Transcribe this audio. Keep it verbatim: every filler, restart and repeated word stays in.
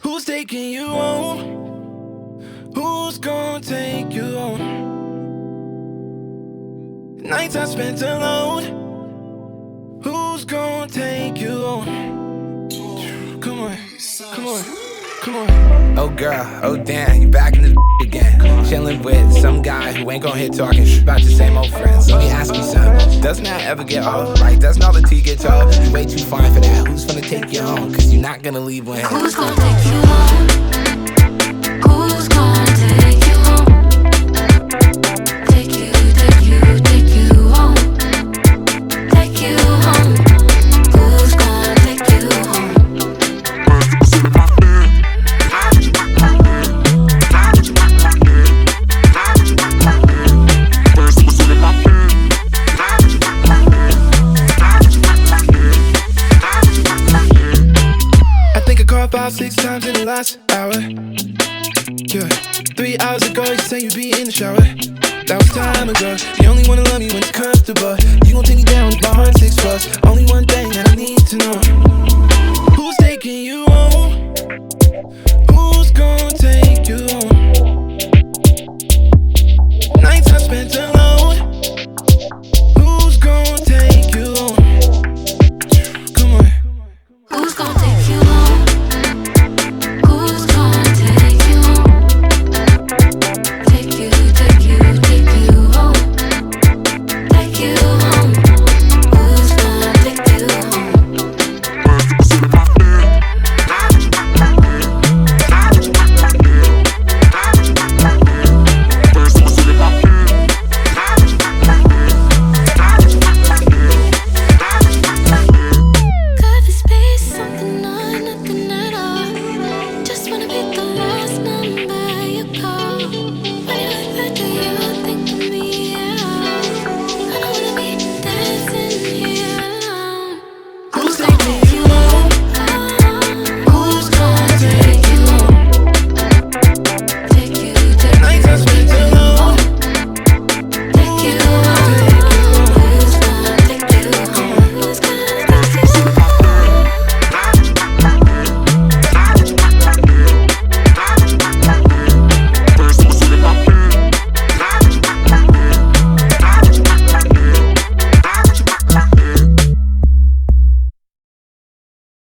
Who's taking you home? Who's gonna take you home? Nights I spent alone. Who's gonna take you home? Come on, come on, come on. Oh girl, oh damn, you back in the again. Chillin' with some guy who ain't gon' hit talking about your same old friends. Let me ask you something, doesn't that ever get old? Right, doesn't all the tea get told? You way too fine for that, who's gonna take you home? Cause you're not gonna leave when Who's gonna take you home? Who's gonna take you home? Take you, take you, take you home. Take you home. Who's gonna take you home? I think I called five, six times in the last hour. Yeah, three hours ago you said you'd be in the shower. That was time ago. You only wanna love me when it's comfortable. You gon' take me down with my heart six plus. Only one thing that I need to know. Who's